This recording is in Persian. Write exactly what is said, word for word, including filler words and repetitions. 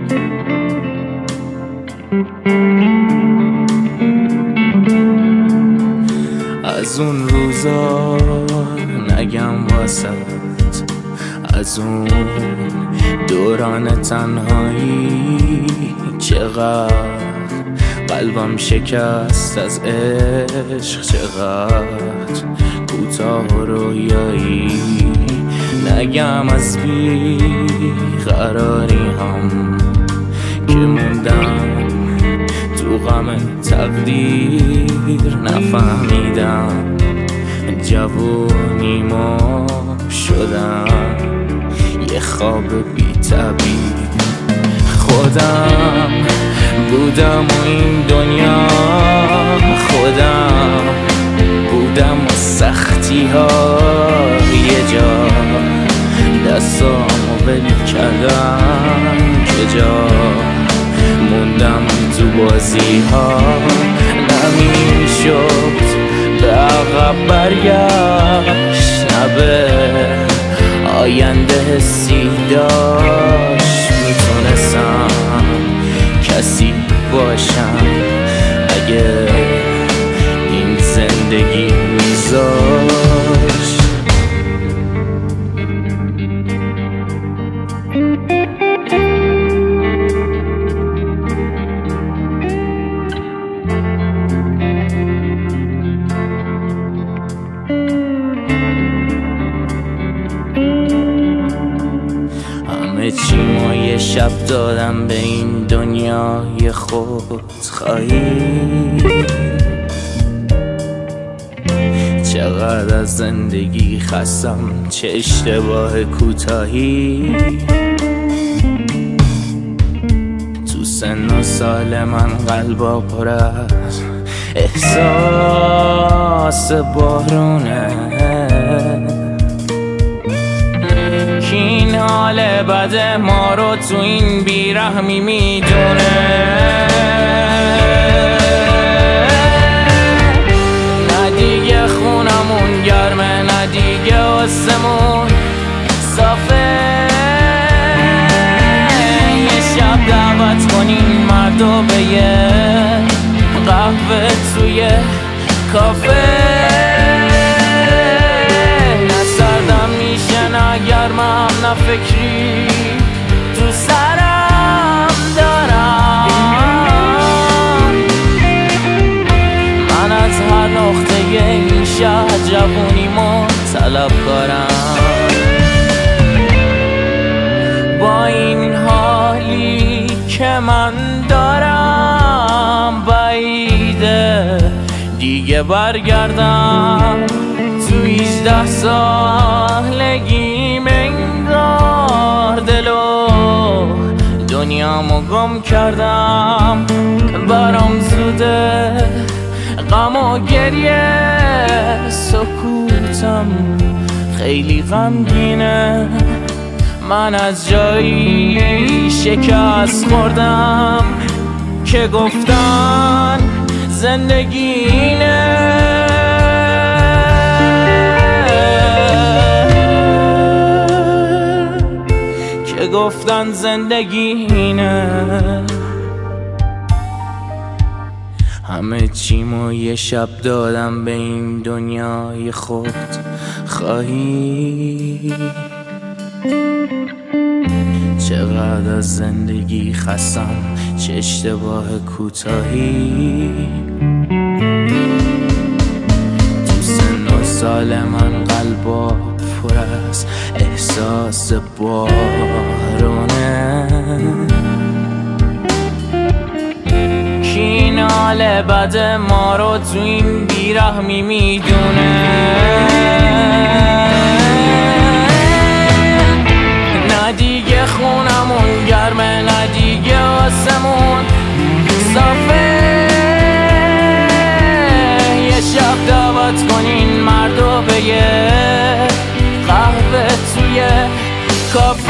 از اون روزا نگم واسط، از اون دوران تنهایی چقدر قلبم شکست از عشق، چقدر کوتاه و رویایی. نگم از بی قراری هم که موندم تو غم تقدیر، نفهمیدم جوونیمو شدم یه خواب بی تعبیر. خودم بودم و این دنیا خودم بودم و سختی ها یه جا دستامو ول کردم که جا موندم تو بازی ها. نمیشد به عقب برگشت، نه به آینده حسی داشت. میتونستم کسی باشم اگه این زندگی میذاشت. همه چیمو یه شب دادم به این دنیای خودخواهی. چقدر از زندگی خستم، چه اشتباه کوتاهی. تو سن و سال من قلبا پر از احساس بارونه، که این حال بد ما رو تو این بیرحمی میدونه. نه دیگه خونمون گرمه، نه دیگه آسمون صافه. یه شب دعوت کنین مردو به یه قهوه توی کافه. گرمم نه فکری تو سرم دارم. من از هر نقطه این شهر جوونیمو طلب کارم. با این حالی که من دارم بعیده دیگه برگردم تو هجده سالگی. انگار دلو دنیامو گم کردم، برام زوده غم و گریه. سکوتم خیلی غمگینه، من از جایی شکست خوردم که گفتن زندگی اینه. گفتن زندگی اینه. همه چیمو یه شب دادم به این دنیای خود خواهی. چقدر از زندگی خستم، چه اشتباه کوتاهی. تو سن و سال من قلبا پر از احساس بارونه، که این حال بد ما رو تو این بیرحمی میدونه. نه دیگه خونمون گرمه، نه دیگه آسمون صافه. یه شب دعوت کنین مردو به یه قهوه توی کافه.